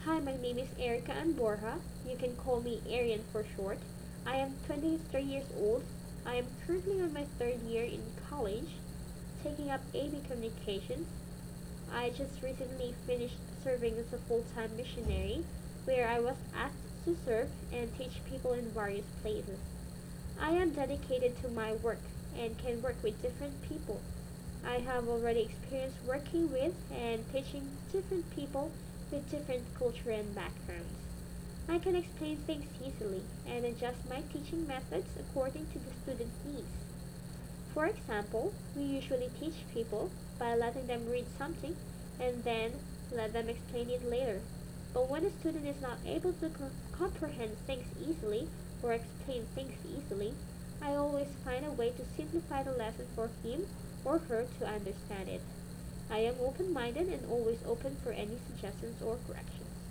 Hi, my name is Erica Anborja. You can call me Arian for short. I am 23 years old. I am currently on my third year in college, taking up AB Communications. I just recently finished serving as a full-time missionary, where I was asked to serve and teach people in various places. I am dedicated to my work and can work with different people. I have already experienced working with and teaching different people with different culture and backgrounds. I can explain things easily and adjust my teaching methods according to the student's needs. For example, we usually teach people by letting them read something and then let them explain it later. But when a student is not able to comprehend things easily or explain things easily, I always find a way to simplify the lesson for him or her to understand it. I am open minded and always open for any suggestions or corrections.